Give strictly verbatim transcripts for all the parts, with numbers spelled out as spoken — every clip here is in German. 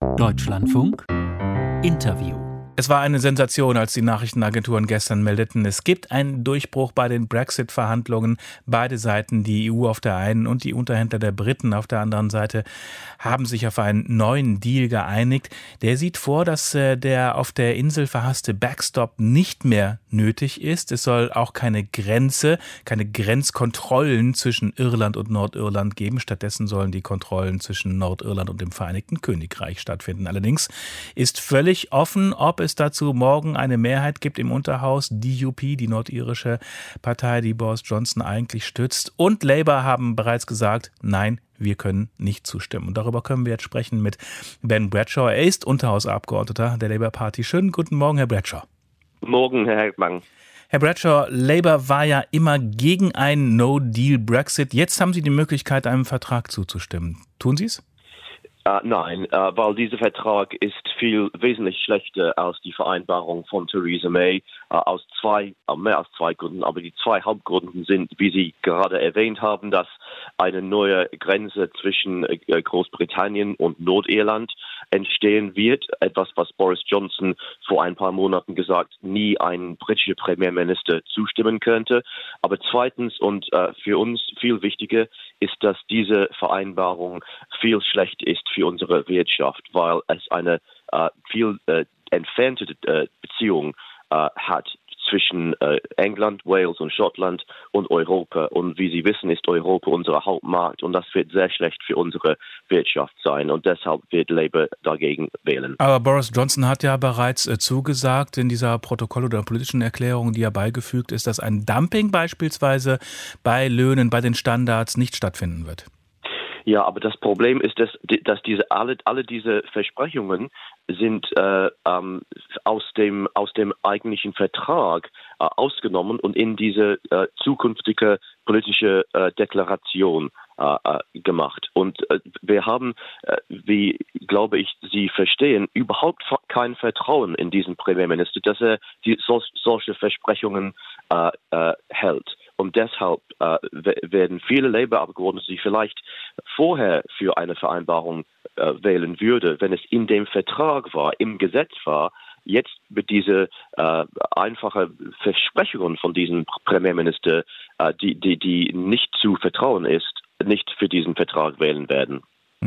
Deutschlandfunk Interview. Es war eine Sensation, als die Nachrichtenagenturen gestern meldeten, es gibt einen Durchbruch bei den Brexit-Verhandlungen. Beide Seiten, die E U auf der einen und die Unterhändler der Briten auf der anderen Seite, haben sich auf einen neuen Deal geeinigt. Der sieht vor, dass äh, der auf der Insel verhasste Backstop nicht mehr nötig ist. Es soll auch keine Grenze, keine Grenzkontrollen zwischen Irland und Nordirland geben. Stattdessen sollen die Kontrollen zwischen Nordirland und dem Vereinigten Königreich stattfinden. Allerdings ist völlig offen, ob es dazu morgen eine Mehrheit gibt im Unterhaus. D U P, die nordirische Partei, die Boris Johnson eigentlich stützt, und Labour haben bereits gesagt, nein, wir können nicht zustimmen. Und darüber können wir jetzt sprechen mit Ben Bradshaw. Er ist Unterhausabgeordneter der Labour Party. Schönen guten Morgen, Herr Bradshaw. Morgen, Herr Heckmann. Herr Bradshaw, Labour war ja immer gegen einen No-Deal-Brexit. Jetzt haben Sie die Möglichkeit, einem Vertrag zuzustimmen. Tun Sie es? Uh, nein, uh, weil dieser Vertrag ist viel wesentlich schlechter als die Vereinbarung von Theresa May, uh, aus zwei, uh, mehr als zwei Gründen. Aber die zwei Hauptgründe sind, wie Sie gerade erwähnt haben, dass eine neue Grenze zwischen uh, Großbritannien und Nordirland entstehen wird. Etwas, was Boris Johnson vor ein paar Monaten gesagt, nie ein britischer Premierminister zustimmen könnte. Aber zweitens und uh, für uns viel wichtiger ist, dass diese Vereinbarung viel schlechter ist für unsere Wirtschaft, weil es eine äh, viel äh, entfernte äh, Beziehung äh, hat zwischen äh, England, Wales und Schottland und Europa. Und wie Sie wissen, ist Europa unser Hauptmarkt und das wird sehr schlecht für unsere Wirtschaft sein. Und deshalb wird Labour dagegen wählen. Aber Boris Johnson hat ja bereits äh, zugesagt in dieser Protokoll- oder politischen Erklärung, die er beigefügt ist, dass ein Dumping beispielsweise bei Löhnen, bei den Standards nicht stattfinden wird. Ja, aber das Problem ist, dass, dass diese alle, alle diese Versprechungen sind äh, ähm, aus dem aus dem eigentlichen Vertrag äh, ausgenommen und in diese äh, zukünftige politische äh, Deklaration äh, äh, gemacht. Und äh, wir haben, äh, wie glaube ich, Sie verstehen, überhaupt kein Vertrauen in diesen Premierminister, dass er die, so, solche Versprechungen äh, äh, hält. Und deshalb äh, werden viele Labour-Abgeordnete, die vielleicht vorher für eine Vereinbarung äh, wählen würde, wenn es in dem Vertrag war, im Gesetz war, jetzt mit diese äh, einfache Versprechungen von diesem Premierminister, äh, die, die, die nicht zu vertrauen ist, nicht für diesen Vertrag wählen werden.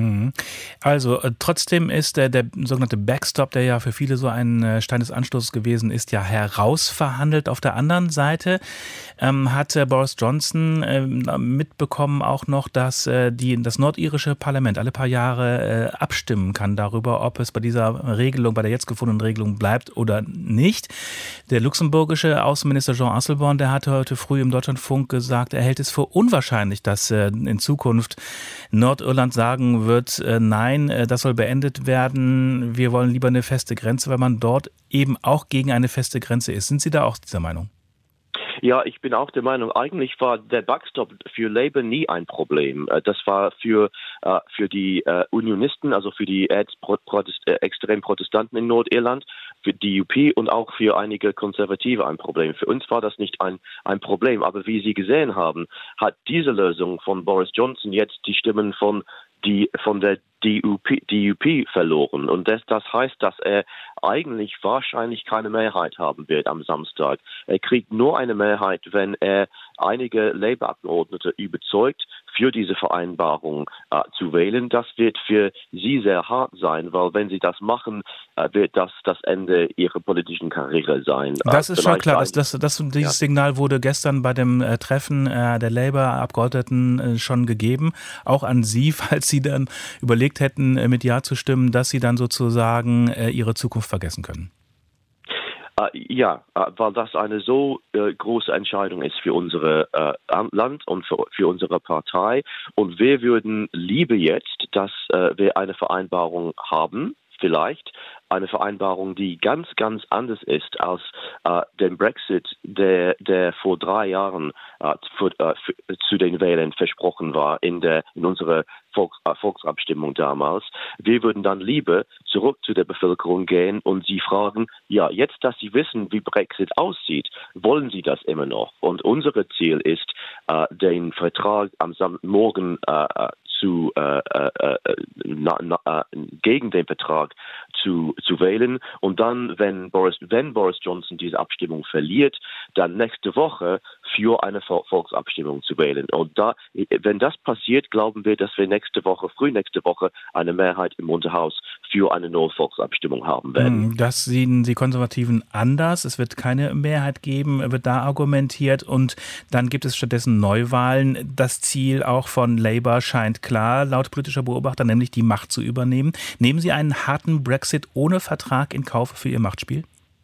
Also äh, trotzdem ist äh, der sogenannte Backstop, der ja für viele so ein äh, Stein des Anstoßes gewesen ist, ja herausverhandelt. Auf der anderen Seite ähm, hat äh, Boris Johnson äh, mitbekommen auch noch, dass äh, die, das nordirische Parlament alle paar Jahre äh, abstimmen kann darüber, ob es bei dieser Regelung, bei der jetzt gefundenen Regelung bleibt oder nicht. Der luxemburgische Außenminister Jean Asselborn, der hatte heute früh im Deutschlandfunk gesagt, er hält es für unwahrscheinlich, dass äh, in Zukunft Nordirland sagen wird, äh, nein, äh, das soll beendet werden, wir wollen lieber eine feste Grenze, weil man dort eben auch gegen eine feste Grenze ist. Sind Sie da auch dieser Meinung? Ja, ich bin auch der Meinung, eigentlich war der Backstop für Labour nie ein Problem. Das war für äh, für die äh, Unionisten, also für die Protest- äh, extremen Protestanten in Nordirland, für die D U P und auch für einige Konservative ein Problem. Für uns war das nicht ein ein Problem. Aber wie Sie gesehen haben, hat diese Lösung von Boris Johnson jetzt die Stimmen von die von der D U P, D U P verloren. Und das, das heißt, dass er eigentlich wahrscheinlich keine Mehrheit haben wird am Samstag. Er kriegt nur eine Mehrheit, wenn er einige Labour-Abgeordnete überzeugt, für diese Vereinbarung äh, zu wählen. Das wird für sie sehr hart sein, weil wenn sie das machen, äh, wird das das Ende ihrer politischen Karriere sein. Das äh, ist schon klar. Das, das, das, dieses ja. Signal wurde gestern bei dem äh, Treffen äh, der Labour-Abgeordneten äh, schon gegeben. Auch an Sie, falls Sie dann überlegt hätten, äh, mit Ja zu stimmen, dass Sie dann sozusagen äh, Ihre Zukunft vergessen können. Uh, ja, uh, weil das eine so uh, große Entscheidung ist für unser uh, Land und für, für unsere Partei. Und wir würden lieber jetzt, dass uh, wir eine Vereinbarung haben, vielleicht eine Vereinbarung, die ganz, ganz anders ist als äh, den Brexit, der, der vor drei Jahren äh, für, äh, für, zu den Wählern versprochen war in, der, in unserer Volk, äh, Volksabstimmung damals. Wir würden dann lieber zurück zu der Bevölkerung gehen und sie fragen, ja, jetzt, dass sie wissen, wie Brexit aussieht, wollen sie das immer noch? Und unser Ziel ist, äh, den Vertrag am Sam- morgen äh, zu, äh, äh, na, na, äh, gegen den Vertrag zu, zu wählen. Und dann, wenn Boris, wenn Boris Johnson diese Abstimmung verliert, dann nächste Woche für eine Volksabstimmung zu wählen. Und da, wenn das passiert, glauben wir, dass wir nächste Woche, früh nächste Woche, eine Mehrheit im Unterhaus für eine neue Volksabstimmung haben werden. Das sehen die Konservativen anders. Es wird keine Mehrheit geben, wird da argumentiert. Und dann gibt es stattdessen Neuwahlen. Das Ziel auch von Labour scheint klar, laut politischer Beobachter, nämlich die Macht zu übernehmen. Nehmen Sie einen harten Brexit ohne Vertrag in Kauf für Ihr Machtspiel?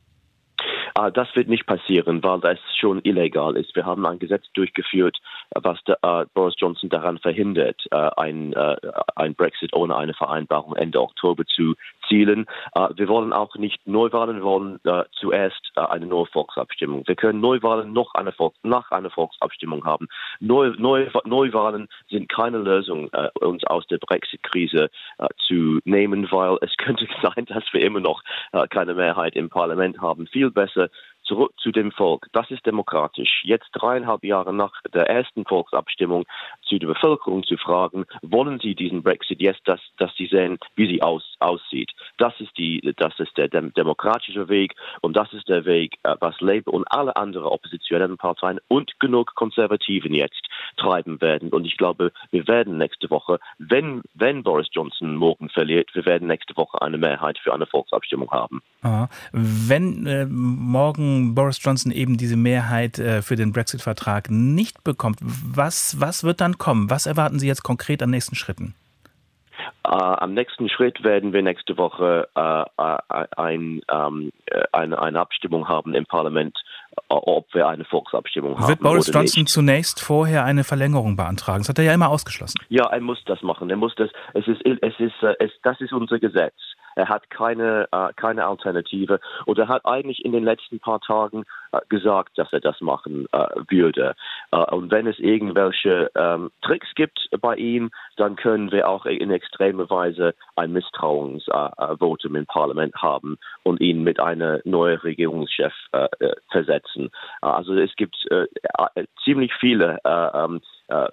Das wird nicht passieren, weil das schon illegal ist. Wir haben ein Gesetz durchgeführt, was der, uh, Boris Johnson daran verhindert, uh, ein, uh, ein Brexit ohne eine Vereinbarung Ende Oktober zu zielen. Uh, wir wollen auch nicht Neuwahlen, wir wollen uh, zuerst uh, eine neue Volksabstimmung. Wir können Neuwahlen noch eine Volks- nach einer Volksabstimmung haben. Neu, Neu, Neuwahlen sind keine Lösung, uh, uns aus der Brexit-Krise uh, zu nehmen, weil es könnte sein, dass wir immer noch uh, keine Mehrheit im Parlament haben. Viel besser zurück zu dem Volk. Das ist demokratisch. Jetzt dreieinhalb Jahre nach der ersten Volksabstimmung zu der Bevölkerung zu fragen, wollen Sie diesen Brexit jetzt, dass, dass Sie sehen, wie sie aus, aussieht. Das ist die, das ist der dem, demokratische Weg und das ist der Weg, was Labour und alle anderen oppositionellen Parteien und genug Konservativen jetzt treiben werden. Und ich glaube, wir werden nächste Woche, wenn, wenn Boris Johnson morgen verliert, wir werden nächste Woche eine Mehrheit für eine Volksabstimmung haben. Aha. Wenn äh, morgen Boris Johnson eben diese Mehrheit äh, für den Brexit-Vertrag nicht bekommt, was, was wird dann kommen? Was erwarten Sie jetzt konkret an nächsten Schritten? Uh, am nächsten Schritt werden wir nächste Woche uh, uh, ein, um, eine, eine Abstimmung haben im Parlament, uh, ob wir eine Volksabstimmung haben. Wird Boris oder Johnson nicht. zunächst vorher eine Verlängerung beantragen? Das hat er ja immer ausgeschlossen. Ja, er muss das machen. Er muss das. Es ist, es ist, es, das ist unser Gesetz. Er hat keine, uh, keine Alternative und er hat eigentlich in den letzten paar Tagen uh, gesagt, dass er das machen uh, würde. Uh, und wenn es irgendwelche um, Tricks gibt bei ihm, dann können wir auch in extremer Weise ein Misstrauensvotum uh, im Parlament haben und ihn mit einer neuen Regierungschef uh, versetzen. Uh, also es gibt uh, ziemlich viele uh, um, Uh,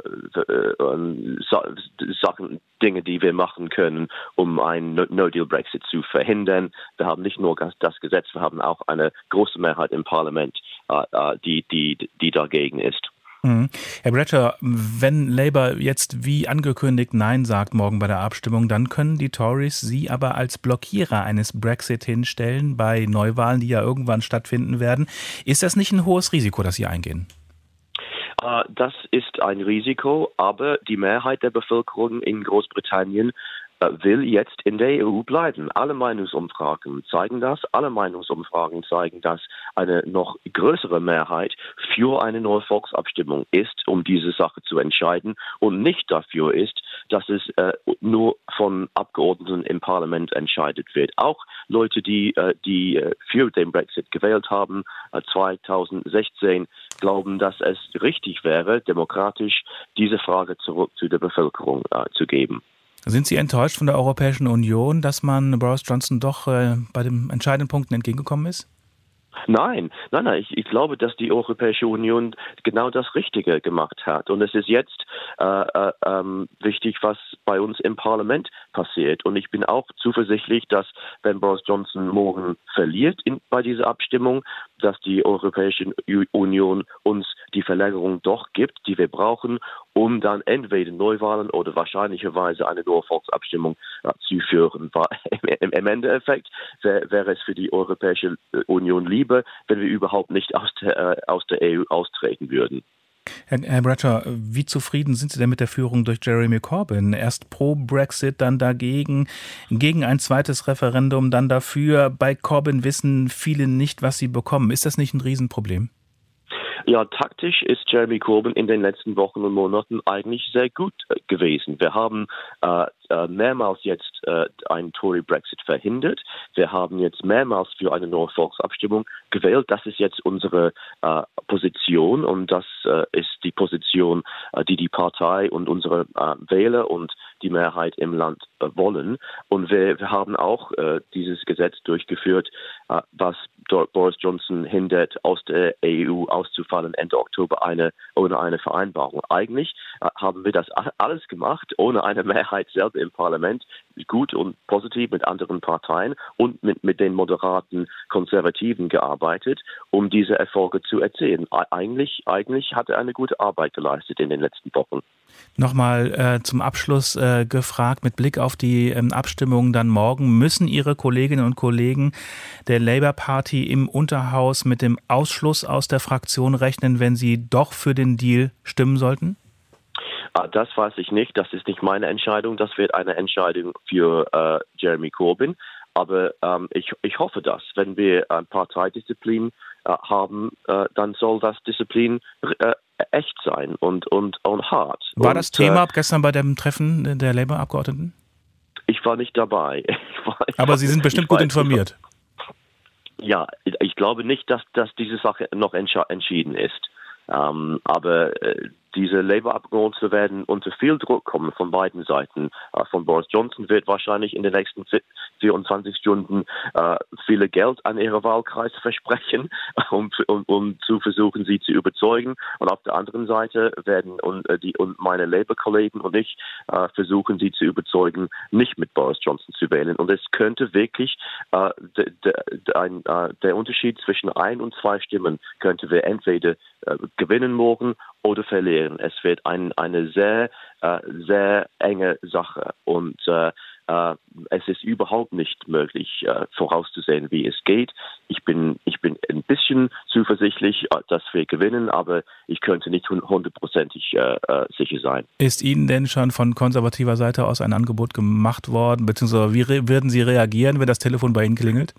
uh, Sachen, Dinge, die wir machen können, um einen No-Deal-Brexit zu verhindern. Wir haben nicht nur das Gesetz, wir haben auch eine große Mehrheit im Parlament, uh, uh, die, die, die dagegen ist. Mhm. Herr Bratcher, wenn Labour jetzt wie angekündigt Nein sagt morgen bei der Abstimmung, dann können die Tories Sie aber als Blockierer eines Brexit hinstellen bei Neuwahlen, die ja irgendwann stattfinden werden. Ist das nicht ein hohes Risiko, das Sie eingehen? Das ist ein Risiko, aber die Mehrheit der Bevölkerung in Großbritannien will jetzt in der E U bleiben. Alle Meinungsumfragen zeigen das. Alle Meinungsumfragen zeigen, dass eine noch größere Mehrheit für eine neue Volksabstimmung ist, um diese Sache zu entscheiden und nicht dafür ist, dass es äh, nur von Abgeordneten im Parlament entscheidet wird. Auch Leute, die, äh, die äh, für den Brexit gewählt haben, äh, zweitausendsechzehn, glauben, dass es richtig wäre, demokratisch diese Frage zurück zu der Bevölkerung äh, zu geben. Sind Sie enttäuscht von der Europäischen Union, dass man Boris Johnson doch äh, bei den entscheidenden Punkten entgegengekommen ist? Nein, nein, nein. Ich, ich glaube, dass die Europäische Union genau das Richtige gemacht hat. Und es ist jetzt äh, äh, ähm, wichtig, was bei uns im Parlament passiert. Und ich bin auch zuversichtlich, dass wenn Boris Johnson morgen verliert in, bei dieser Abstimmung, dass die Europäische Union uns die Verlängerung doch gibt, die wir brauchen, um dann entweder Neuwahlen oder wahrscheinlicherweise eine neue Volksabstimmung äh, zu führen. Im, im Endeffekt wäre wär es für die Europäische Union lieber, wenn wir überhaupt nicht aus der, äh, aus der E U austreten würden. Herr, Herr Bratcher, wie zufrieden sind Sie denn mit der Führung durch Jeremy Corbyn? Erst pro Brexit, dann dagegen, gegen ein zweites Referendum, dann dafür. Bei Corbyn wissen viele nicht, was sie bekommen. Ist das nicht ein Riesenproblem? Ja, taktisch ist Jeremy Corbyn in den letzten Wochen und Monaten eigentlich sehr gut äh, gewesen. Wir haben äh, äh, mehrmals jetzt äh, einen Tory-Brexit verhindert. Wir haben jetzt mehrmals für eine neue Volksabstimmung gewählt. Das ist jetzt unsere äh, Position und das äh, ist die Position, äh, die die Partei und unsere äh, Wähler und die Mehrheit im Land äh, wollen. Und wir, wir haben auch äh, dieses Gesetz durchgeführt, äh, was Boris Johnson hindert, aus der E U auszufallen Ende Oktober eine, ohne eine Vereinbarung. Eigentlich äh, haben wir das alles gemacht, ohne eine Mehrheit selber im Parlament, gut und positiv mit anderen Parteien und mit, mit den moderaten Konservativen gearbeitet, um diese Erfolge zu erzielen. Eigentlich, eigentlich hat er eine gute Arbeit geleistet in den letzten Wochen. Nochmal äh, zum Abschluss äh, gefragt, mit Blick auf die ähm, Abstimmung dann morgen, müssen Ihre Kolleginnen und Kollegen der Labour Party im Unterhaus mit dem Ausschluss aus der Fraktion rechnen, wenn sie doch für den Deal stimmen sollten? Das weiß ich nicht. Das ist nicht meine Entscheidung. Das wird eine Entscheidung für äh, Jeremy Corbyn. Aber ähm, ich, ich hoffe das. Wenn wir ein Parteidisziplin äh, haben, äh, dann soll das Disziplin äh, echt sein und, und, und hart. War und, das Thema äh, gestern bei dem Treffen der Labour-Abgeordneten? Ich war nicht dabei. Ich war, ich Aber Sie sind bestimmt gut informiert. Ja, ich glaube nicht, dass, dass diese Sache noch entschi- entschieden ist. Ähm, aber äh, diese Labour-Abgeordnete werden unter viel Druck kommen von beiden Seiten. Äh, von Boris Johnson wird wahrscheinlich in den nächsten vierundzwanzig Stunden äh, viele Geld an ihre Wahlkreise versprechen, um, um, um zu versuchen, sie zu überzeugen. Und auf der anderen Seite werden und, äh, die, und meine Labour-Kollegen und ich äh, versuchen, sie zu überzeugen, nicht mit Boris Johnson zu wählen. Und es könnte wirklich äh, de, de, de, ein, äh, der Unterschied zwischen ein und zwei Stimmen könnte wir entweder äh, gewinnen morgen oder verlieren. Es wird ein, eine sehr, äh, sehr enge Sache und äh, äh, es ist überhaupt nicht möglich äh, vorauszusehen, wie es geht. Ich bin, ich bin ein bisschen zuversichtlich, äh, dass wir gewinnen, aber ich könnte nicht hundertprozentig äh, äh, sicher sein. Ist Ihnen denn schon von konservativer Seite aus ein Angebot gemacht worden, beziehungsweise wie re- würden Sie reagieren, wenn das Telefon bei Ihnen klingelt?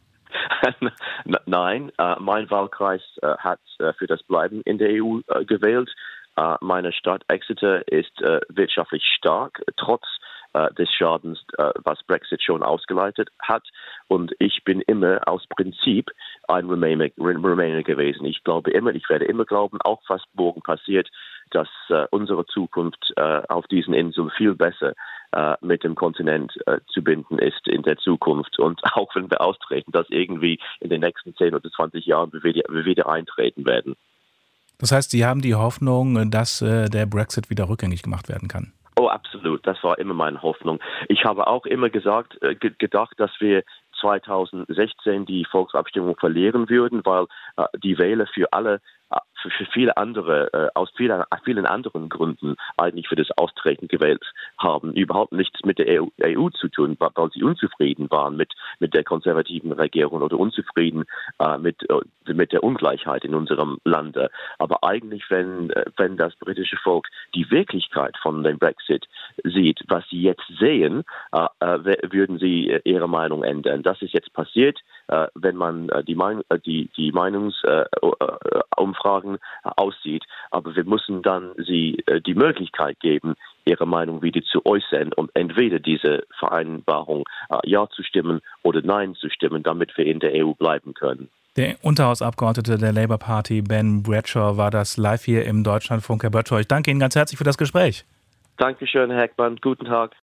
Nein, äh, mein Wahlkreis äh, hat äh, für das Bleiben in der E U äh, gewählt. Äh, meine Stadt Exeter ist äh, wirtschaftlich stark, trotz äh, des Schadens, äh, was Brexit schon ausgeleitet hat. Und ich bin immer aus Prinzip ein Remainer, Remainer gewesen. Ich glaube immer, ich werde immer glauben, auch was morgen passiert, dass äh, unsere Zukunft äh, auf diesen Inseln viel besser äh, mit dem Kontinent äh, zu binden ist in der Zukunft. Und auch wenn wir austreten, dass irgendwie in den nächsten zehn oder zwanzig Jahren wir wieder, wir wieder eintreten werden. Das heißt, Sie haben die Hoffnung, dass äh, der Brexit wieder rückgängig gemacht werden kann? Oh, absolut. Das war immer meine Hoffnung. Ich habe auch immer gesagt, äh, ge- gedacht, dass wir zweitausendsechzehn die Volksabstimmung verlieren würden, weil äh, die Wähler für alle Für, für viele andere, äh, aus vielen, vielen anderen Gründen eigentlich für das Austreten gewählt haben. Überhaupt nichts mit der E U, E U zu tun, weil sie unzufrieden waren mit, mit der konservativen Regierung oder unzufrieden äh, mit, äh, mit der Ungleichheit in unserem Lande. Aber eigentlich, wenn, äh, wenn das britische Volk die Wirklichkeit von dem Brexit sieht, was sie jetzt sehen, äh, äh, würden sie äh, ihre Meinung ändern. Das ist jetzt passiert, äh, wenn man äh, die, Mein- äh, die, die Meinungsumfragen äh, aussieht, aber wir müssen dann sie äh, die Möglichkeit geben, ihre Meinung wieder zu äußern und entweder diese Vereinbarung äh, ja zu stimmen oder nein zu stimmen, damit wir in der E U bleiben können. Der Unterhausabgeordnete der Labour Party, Ben Bradshaw, war das live hier im Deutschlandfunk. Herr Bradshaw, ich danke Ihnen ganz herzlich für das Gespräch. Dankeschön, Herr Heckmann. Guten Tag.